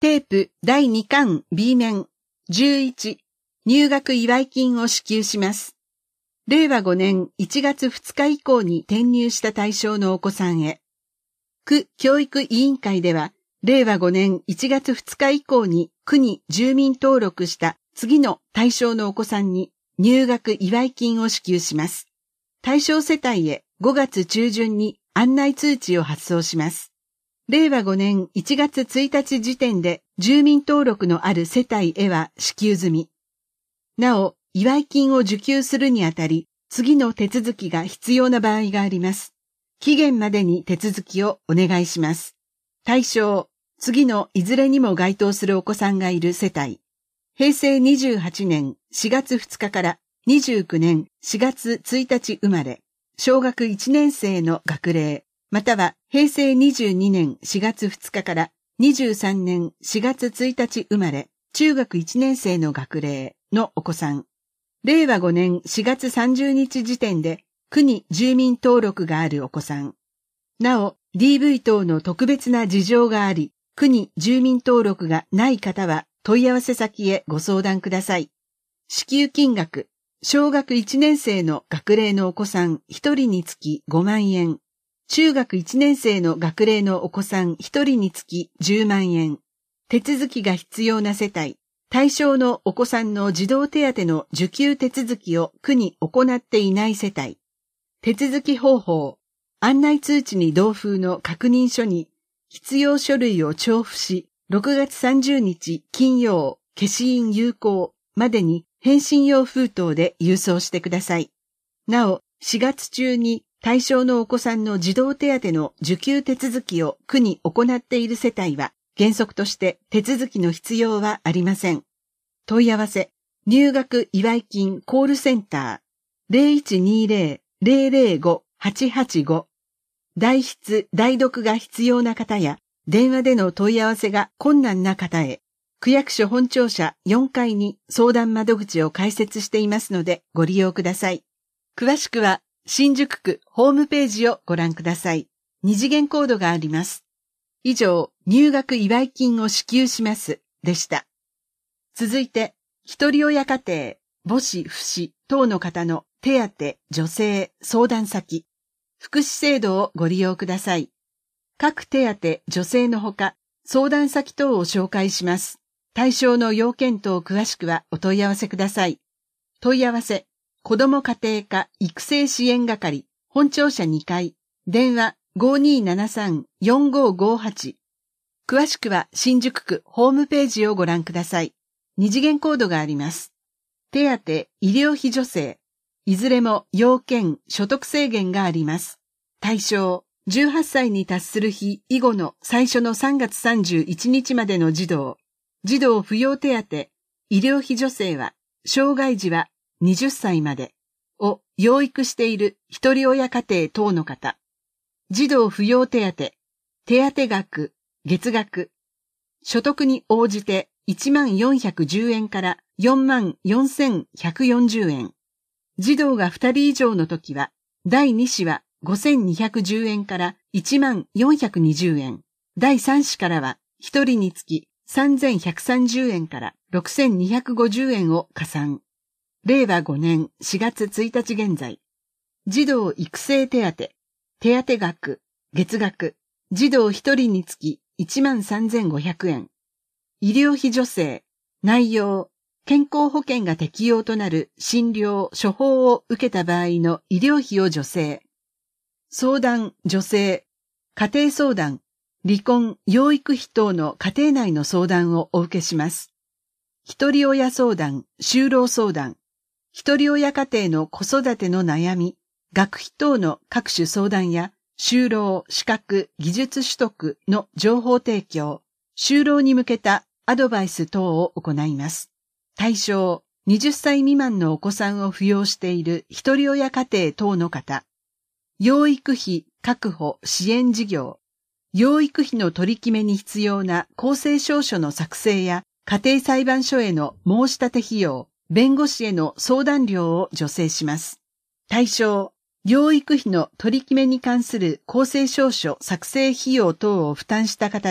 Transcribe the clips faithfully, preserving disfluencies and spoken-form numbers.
テープだいにかん B 面じゅういち入学祝い金を支給します。れいわごねんいちがつふつか以降に転入した対象のお子さんへ。区教育委員会では、れいわごねんいちがつふつか以降に区に住民登録した次の対象のお子さんに入学祝い金を支給します。対象世帯へごがつちゅうじゅんに案内通知を発送します。れいわごねんいちがつついたち時点で住民登録のある世帯へは支給済み。なお、祝い金を受給するにあたり、次の手続きが必要な場合があります。期限までに手続きをお願いします。対象、次のいずれにも該当するお子さんがいる世帯。へいせいにじゅうはちねんしがつふつかからにじゅうきゅうねんしがつついたち生まれ、小学いちねんせいの学齢、またはへいせいにじゅうにねんしがつふつかからにじゅうさんねんしがつついたち生まれ、中学いちねんせいの学齢のお子さん。れいわごねんしがつさんじゅうにち時点で区に住民登録があるお子さん。なお、ディーブイ 等の特別な事情があり、区に住民登録がない方は問い合わせ先へご相談ください。支給金額、小学いちねんせいの学齢のお子さんひとりにつきごまんえん、中学いちねんせいの学齢のお子さんひとりにつきじゅうまんえん、手続きが必要な世帯、対象のお子さんの児童手当の受給手続きを区に行っていない世帯、手続き方法、案内通知に同封の確認書に必要書類を調布し、ろくがつさんじゅうにち金曜、消印有効までに返信用封筒で郵送してください。なお、しがつ中に対象のお子さんの児童手当の受給手続きを区に行っている世帯は、原則として手続きの必要はありません。問い合わせ、入学祝い金コールセンター ゼロいちにゼロ ゼロゼロご はちはちご。代筆・代読が必要な方や、電話での問い合わせが困難な方へ、区役所本庁舎よんかいに相談窓口を開設していますのでご利用ください。詳しくは、新宿区ホームページをご覧ください。二次元コードがあります。以上、入学祝い金を支給します、でした。続いて、一人親家庭、母子、父子等の方の手当、助成、相談先、福祉制度をご利用ください。各手当、助成のほか、相談先等を紹介します。対象の要件等詳しくはお問い合わせください。問い合わせ、子ども家庭科育成支援係、本庁舎にかい、電話 ごーにーななさん よんごーごーはち。詳しくは新宿区ホームページをご覧ください。二次元コードがあります。手当、医療費助成、いずれも要件、所得制限があります。対象、じゅうはっさいに達する日以後の最初のさんがつさんじゅういちにちまでの児童、児童扶養手当、医療費助成は、障害児ははたちまでを養育している一人親家庭等の方、児童扶養手当、手当額、月額、所得に応じていちまんよんひゃくじゅうえんからよんまんよんせんひゃくよんじゅうえん。児童がふたり以上のときは、だいに子はごせんにひゃくじゅうえんからいちまんよんひゃくにじゅうえん。だいさん子からはひとりにつきさんぜんひゃくさんじゅうえんからろくせんにひゃくごじゅうえんを加算。れいわごねんしがつついたち現在。児童育成手当、手当額、月額、児童ひとりにつきいちまんさんぜんごひゃくえん。医療費助成、内容、健康保険が適用となる診療、処方を受けた場合の医療費を助成。相談、助成、家庭相談、離婚、養育費等の家庭内の相談をお受けします。一人親相談、就労相談、一人親家庭の子育ての悩み、学費等の各種相談や、就労、資格、技術取得の情報提供、就労に向けたアドバイス等を行います。対象、はたち未満のお子さんを扶養している一人親家庭等の方、養育費確保支援事業、養育費の取り決めに必要な公正証書の作成や家庭裁判所への申し立て費用、弁護士への相談料を助成します。対象、養育費の取り決めに関する公正証書作成費用等を負担した方で、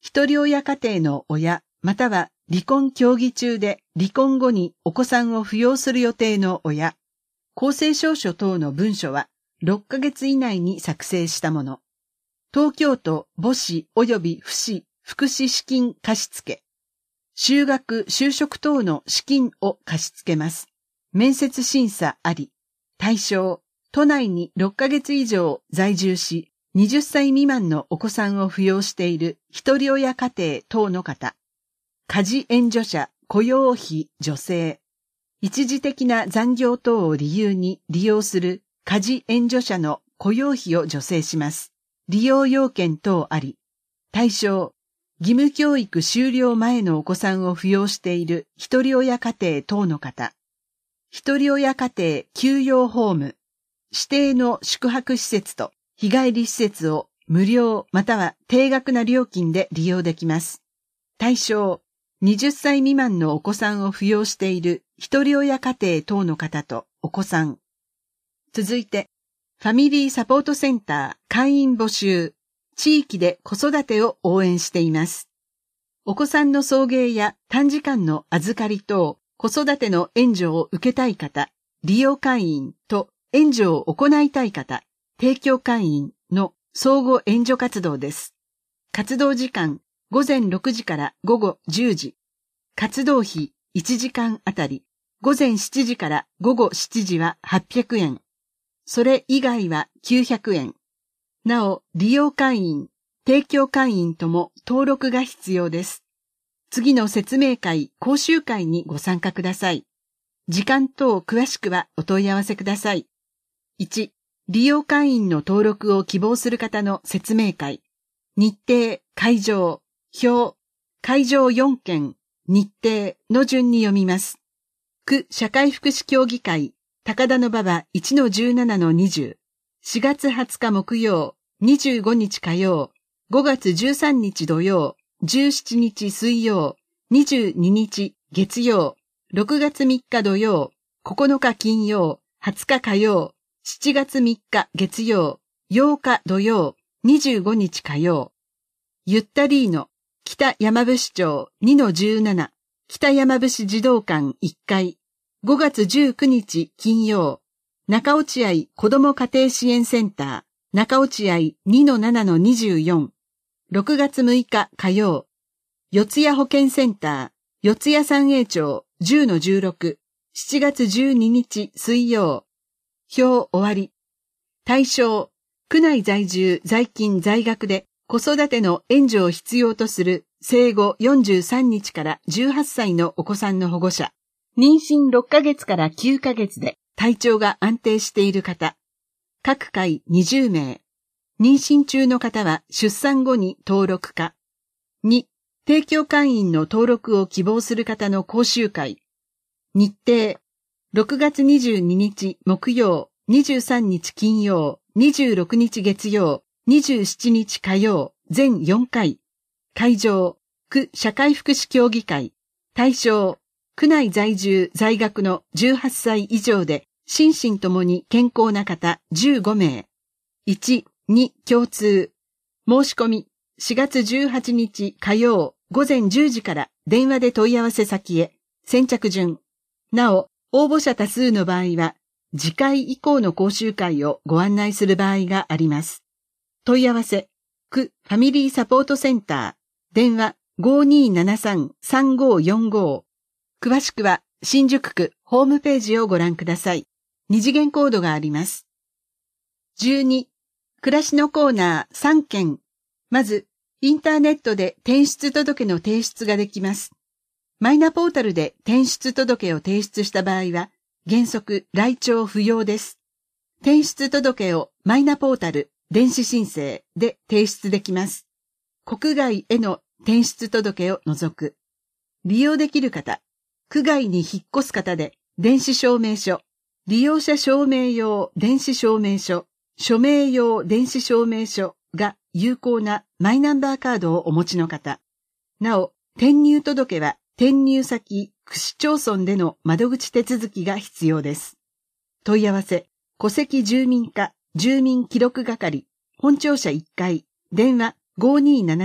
一人親家庭の親、または離婚協議中で離婚後にお子さんを扶養する予定の親、公正証書等の文書はろっかげつ以内に作成したもの。東京都母子及び父子福祉資金貸付。就学、就職等の資金を貸し付けます。面接審査あり。対象、都内にろっかげつ以上在住し、はたち未満のお子さんを扶養している一人親家庭等の方。家事援助者、雇用費、助成。一時的な残業等を理由に利用する家事援助者の雇用費を助成します。利用要件等あり。対象、義務教育終了前のお子さんを扶養している一人親家庭等の方。一人親家庭休養ホーム。指定の宿泊施設と日帰り施設を無料または低額な料金で利用できます。対象、はたち未満のお子さんを扶養している一人親家庭等の方とお子さん。続いて、ファミリーサポートセンター会員募集。地域で子育てを応援しています。お子さんの送迎や短時間の預かり等、子育ての援助を受けたい方、利用会員と援助を行いたい方、提供会員の相互援助活動です。活動時間、ごぜんろくじからごごじゅうじ。活動費いちじかんあたり、ごぜんしちじからごごしちじははっぴゃくえん。それ以外はきゅうひゃくえん。なお、利用会員、提供会員とも登録が必要です。次の説明会、講習会にご参加ください。時間等詳しくはお問い合わせください。いち、利用会員の登録を希望する方の説明会。日程、会場、表、会場よんけん、日程の順に読みます。区社会福祉協議会、高田馬場 いちのじゅうななのにじゅう。しがつはつか木曜、にじゅうごにち火曜、ごがつじゅうさんにち土曜、じゅうしちにち水曜、にじゅうににち月曜、ろくがつみっか土曜、ここのか金曜、はつか火曜、しちがつみっか月曜、ようか土曜、にじゅうごにち火曜。ゆったりーの北山伏町 にのじゅうなな、北山伏児童館いっかい、ごがつじゅうくにち金曜、中落合子ども家庭支援センター、中落合 にのななのにじゅうよん、ろくがつむいか火曜、四谷保健センター、四谷三栄町 じゅうのじゅうろく、しちがつじゅうににち水曜。表終わり。対象、区内在住在勤在学で子育ての援助を必要とする生後よんじゅうさんにちからじゅうはっさいのお子さんの保護者、妊娠ろっかげつからきゅうかげつで体調が安定している方、各回にじゅうめい、妊娠中の方は出産後に登録か。に、提供会員の登録を希望する方の講習会。日程、ろくがつにじゅうににち木曜、にじゅうさんにち金曜、にじゅうろくにち月曜、にじゅうしちにち火曜、全よんかい。会場、区社会福祉協議会。対象、区内在住在学のじゅうはっさい以上で心身ともに健康な方じゅうごめい。いち、に共通。申し込みしがつじゅうはちにち火曜ごぜんじゅうじから電話で問い合わせ先へ。先着順。なお、応募者多数の場合は次回以降の講習会をご案内する場合があります。問い合わせ、区ファミリーサポートセンター、電話 ごにーななさんさんごよんご。詳しくは新宿区ホームページをご覧ください。二次元コードがあります。じゅうに、暮らしのコーナーさんけん。まず、インターネットで転出届の提出ができます。マイナポータルで転出届を提出した場合は、原則来庁不要です。転出届をマイナポータル、電子申請で提出できます。国外への転出届を除く。利用できる方、区外に引っ越す方で電子証明書、利用者証明用電子証明書、署名用電子証明書が有効なマイナンバーカードをお持ちの方。なお、転入届は転入先、区市町村での窓口手続きが必要です。問い合わせ、戸籍住民課住民記録係、本庁舎いっかい、電話 ごにーななさん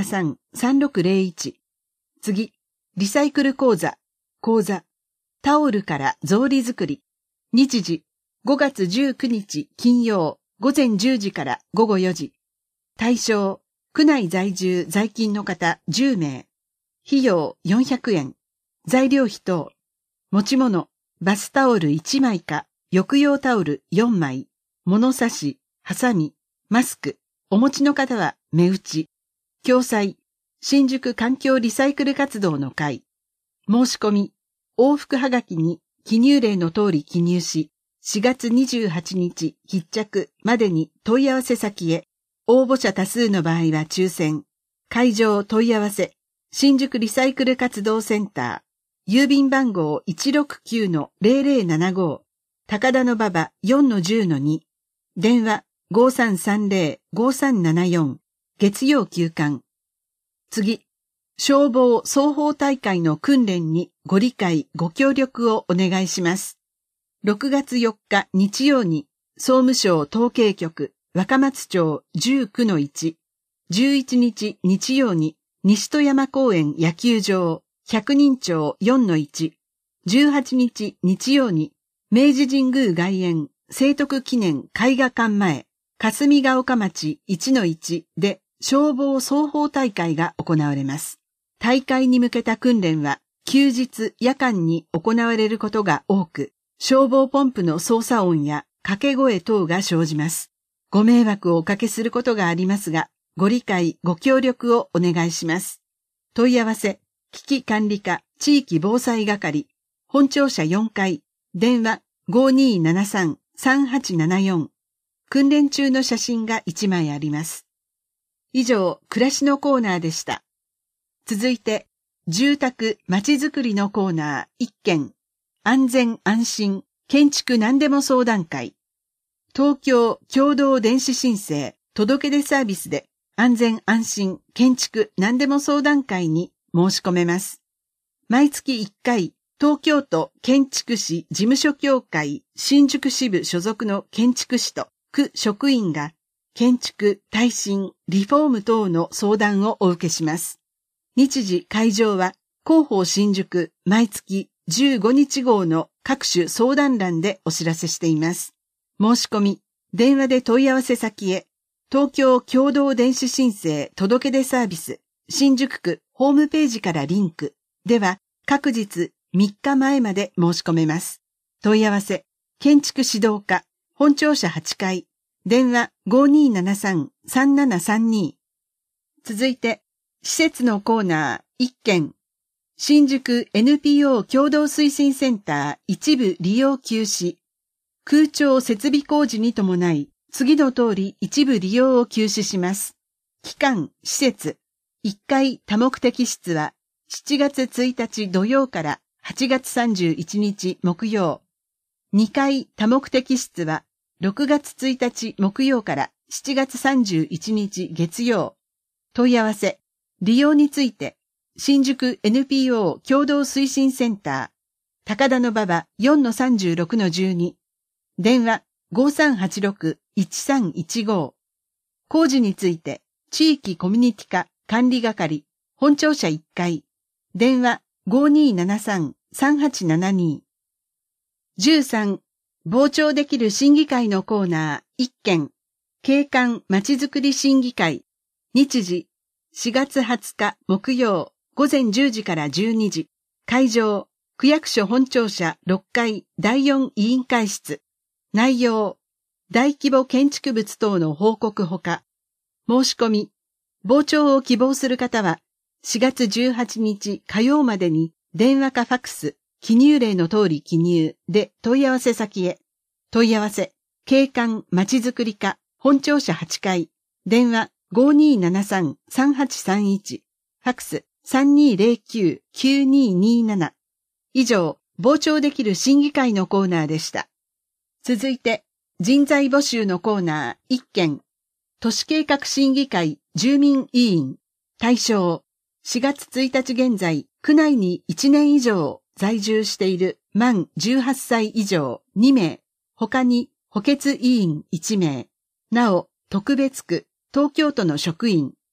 さんろくぜろいち。次、リサイクル講座、講座、タオルから草履作り。日時、ごがつじゅうくにち金曜、ごぜんじゅうじからごごよじ。対象、区内在住在勤の方じゅうめい。費用よんひゃくえん。材料費等。持ち物、バスタオルいちまいか、浴用タオルよんまい。物差し、ハサミ、マスク。お持ちの方は目打ち。共催、新宿環境リサイクル活動の会。申し込み、往復はがきに記入例の通り記入し、しがつにじゅうはちにち必着までに問い合わせ先へ。応募者多数の場合は抽選。会場問い合わせ。新宿リサイクル活動センター。郵便番号 いちろくきゅうのぜろぜろななご。高田馬場 よんのじゅうのに。電話 ごさんさんぜろごさんななよん。月曜休館。次。消防双方大会の訓練にご理解ご協力をお願いします。ろくがつよっか日曜に総務省統計局若松町じゅうくのいち、じゅういちにち日曜に西戸山公園野球場百人町よんのいち、じゅうはちにち日曜に明治神宮外苑聖徳記念絵画館前霞ヶ丘町いちのいちで消防双方大会が行われます。大会に向けた訓練は休日夜間に行われることが多く、消防ポンプの操作音や掛け声等が生じます。ご迷惑をおかけすることがありますが、ご理解ご協力をお願いします。問い合わせ、危機管理課地域防災係、本庁舎よんかい、電話 ごにーななさんさんはちななよん。訓練中の写真がいちまいあります。以上、暮らしのコーナーでした。続いて、住宅まちづくりのコーナーいっけん、安全安心建築何でも相談会。東京共同電子申請届出サービスで安全安心建築何でも相談会に申し込めます。毎月いっかい、東京都建築士事務所協会新宿支部所属の建築士と区職員が建築、耐震、リフォーム等の相談をお受けします。日時会場は広報新宿毎月じゅうごにち号の各種相談欄でお知らせしています。申し込み、電話で問い合わせ先へ、東京共同電子申請届出サービス、新宿区ホームページからリンクでは各日みっかまえまで申し込めます。問い合わせ、建築指導課、本庁舎はちかい、電話 ごにーななさんさんななさんに。続いて、施設のコーナーいっけん。新宿 エヌピーオー 共同推進センター一部利用休止。空調設備工事に伴い、次の通り一部利用を休止します。期間、施設。いっかい多目的室はしちがつついたち土曜からはちがつさんじゅういちにち木曜。にかい多目的室はろくがつついたち木曜からしちがつさんじゅういちにち月曜。問い合わせ。利用について、新宿 エヌピーオー 共同推進センター、高田馬場 よんのさんじゅうろくのじゅうに、電話 ごさんはちろくいちさんいちご。工事について、地域コミュニティ課管理係、本庁舎いっかい、電話 ごにーななさんさんはちななに。じゅうさん、傍聴できる審議会のコーナーいっけん、景観まちづくり審議会、日時、しがつはつか木曜午前じゅうじからじゅうにじ。会場、区役所本庁舎ろっかいだいよん委員会室。内容、大規模建築物等の報告ほか。申し込み、傍聴を希望する方はしがつじゅうはちにち火曜までに電話かファクス、記入例の通り記入で問い合わせ先へ。問い合わせ、景観まちづくり課本庁舎はちかい。電話ごにーななさんさんはちさんいち、ファクス さんにーぜろきゅうきゅうにーにーなな。以上、傍聴できる審議会のコーナーでした。続いて、人材募集のコーナーいっけん。都市計画審議会住民委員。対象、しがつついたち現在、区内にいちねん以上在住している満じゅうはっさい以上にめい、他に補欠委員いちめい、なお、特別区、東京都の職員、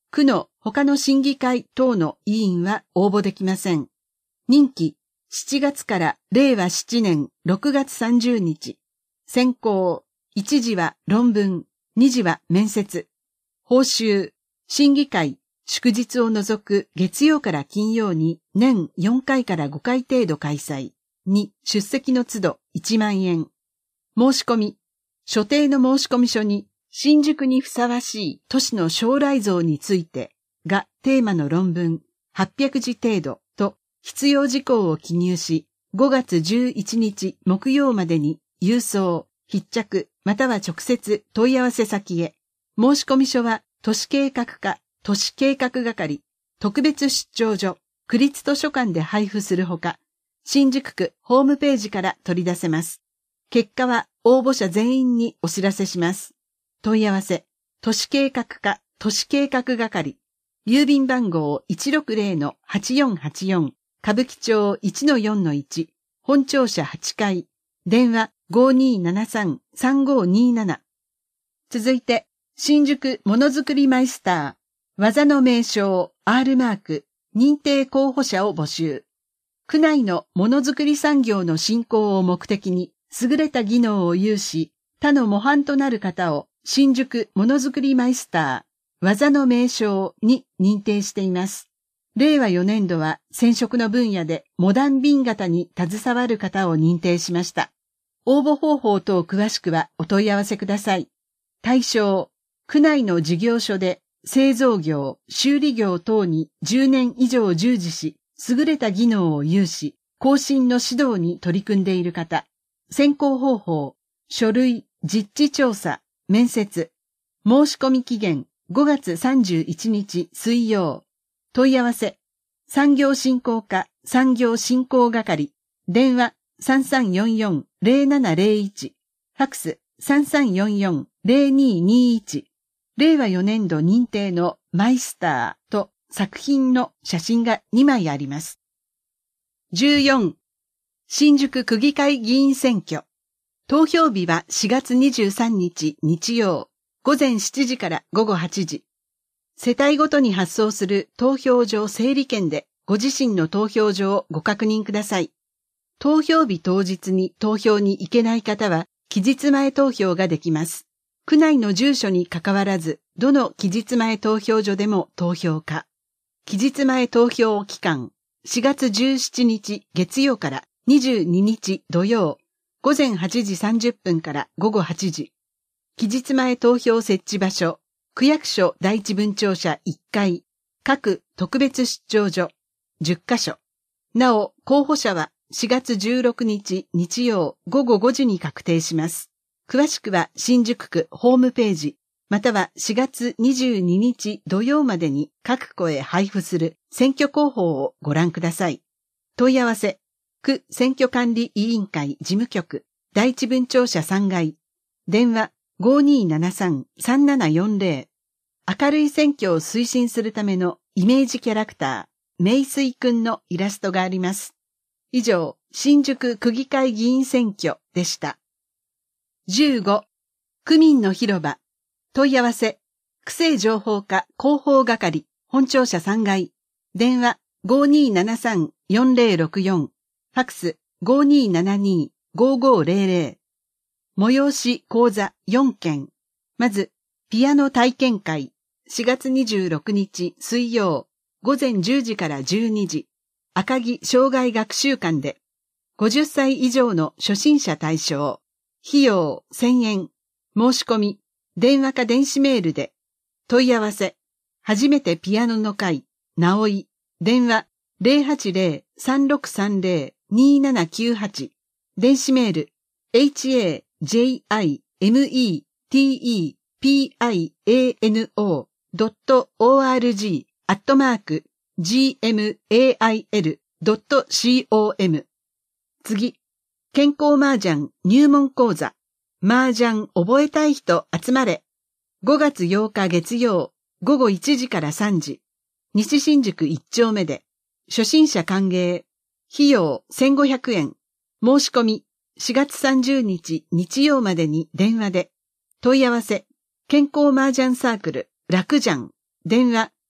区の他の審議会等の委員は応募できません。任期しちがつかられいわしちねんろくがつさんじゅうにち。選考いちじは論文、にじは面接。報酬、審議会、祝日を除く月曜から金曜に年よんかいからごかい程度開催。に、出席の都度いちまんえん。申し込み、所定の申込書に新宿にふさわしい都市の将来像についてがテーマの論文はっぴゃくじ程度と必要事項を記入し、ごがつじゅういちにち木曜までに郵送、必着または直接問い合わせ先へ。申込書は都市計画課、都市計画係、特別出張所、区立図書館で配布するほか、新宿区ホームページから取り出せます。結果は応募者全員にお知らせします。問い合わせ、都市計画課、都市計画係、郵便番号 いちろくぜろのはちよんはちよん、歌舞伎町 いちのよんのいち、本庁舎はちかい、電話 ごにーななさんさんごーにーなな。続いて、新宿ものづくりマイスター、技の名称 R マーク、認定候補者を募集。区内のものづくり産業の振興を目的に、優れた技能を有し、他の模範となる方を新宿ものづくりマイスター、技の名称に認定しています。れいわよねんどは染色の分野でモダン紅型に携わる方を認定しました。応募方法等詳しくはお問い合わせください。対象、区内の事業所で製造業、修理業等にじゅうねん以上従事し、優れた技能を有し、更新の指導に取り組んでいる方。選考方法、書類、実地調査、面接。申し込み期限、ごがつさんじゅういちにち水曜。問い合わせ、産業振興課、産業振興係。電話、さんさんよんよんのぜろななぜろいち。ファックス、さんさんよんよんのぜろにーにーいち。れいわよねんど認定のマイスターと作品の写真がにまいあります。じゅうよん、新宿区議会議員選挙。投票日はしがつにじゅうさんにち日曜、ごぜんしちじからごごはちじ。世帯ごとに発送する投票所整理券でご自身の投票所をご確認ください。投票日当日に投票に行けない方は期日前投票ができます。区内の住所に関わらず、どの期日前投票所でも投票可。期日前投票期間、しがつじゅうしちにち月曜からにじゅうににち土曜、ごぜんはちじさんじゅっぷんからごごはちじ。期日前投票設置場所、区役所第一分庁舎いっかい、各特別出張所、じゅっかしょ。なお、候補者はしがつじゅうろくにち日曜ごごごじに確定します。詳しくは新宿区ホームページ、またはしがつにじゅうににち土曜までに各区へ配布する選挙広報をご覧ください。問い合わせ、区選挙管理委員会事務局、第一分庁舎さんがい、電話 ごにーななさんさんななよんぜろ。明るい選挙を推進するためのイメージキャラクター、名水くんのイラストがあります。以上、新宿区議会議員選挙でした。じゅうご、区民の広場。問い合わせ、区政情報課広報係、本庁舎さんがい、電話 ごにーななさんよんぜろろくよん、ファックス ごにーななにーごごぜろぜろ。催し講座よんけん。まず、ピアノ体験会、しがつにじゅうろくにち水曜、ごぜんじゅうじからじゅうにじ、赤城障害学習館で、ごじゅっさい以上の初心者対象、費用せんえん、申し込み、電話か電子メールで、問い合わせ、初めてピアノの会、なおい、電話 ぜろはちぜろさんろくさんぜろにーななきゅうはち、電子メール、エイチエージェイアイエムイーティーイーピーアイエーエヌオードットオーアールジー アットマーク ジーエムエーアイエルドットコム。次、健康麻雀入門講座。麻雀覚えたい人集まれ。ごがつようか月曜、ごごいちじからさんじ。西新宿いっちょうめで。初心者歓迎。費用せんごひゃくえん。申し込みしがつさんじゅうにち日曜までに電話で。問い合わせ。健康麻雀サークル楽ジャン。電話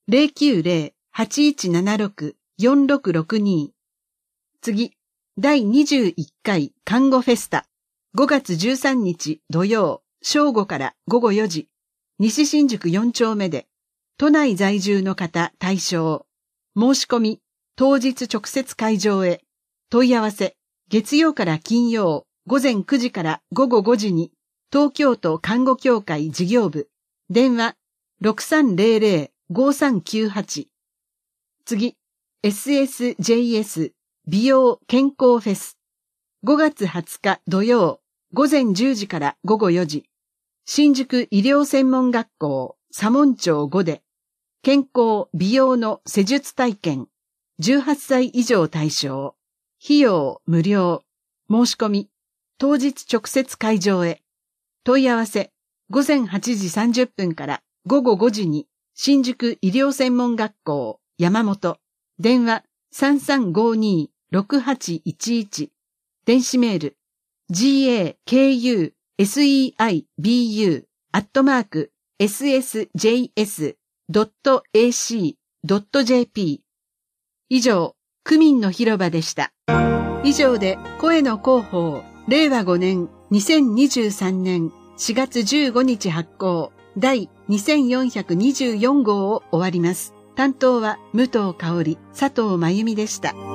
ゼロきゅうゼロ はちいちななろく よんろくろくに。次、だいにじゅういっかい看護フェスタ。ごがつじゅうさんにち土曜、正午からごごよじ、西新宿よん丁目で、都内在住の方対象。申し込み、当日直接会場へ。問い合わせ、月曜から金曜、ごぜんくじからごごごじに、東京都看護協会事業部。電話、ろくさんゼロゼロ ごさんきゅうはち。次、エスエスジェイエス 美容健康フェス。ごがつはつか土曜、ごぜんじゅうじからごごよじ。新宿医療専門学校、左門町ごで、健康美容の施術体験、じゅうはっさい以上対象。費用無料。申し込み、当日直接会場へ。問い合わせ、ごぜんはちじさんじゅっぷんからごごごじに、新宿医療専門学校、山本。電話、さんさんごに ろくはちいちいち。電子メール、ジーエーケーユーエスイーアイビーユー アットマーク エスエスジェイエスドットエーシードットジェーピー。以上、区民の広場でした。以上で、声の広報、れいわごねんにせんにじゅうさんねんしがつじゅうごにち発行、第にせんよんひゃくにじゅうよんごうを終わります。担当は武藤香織、佐藤真由美でした。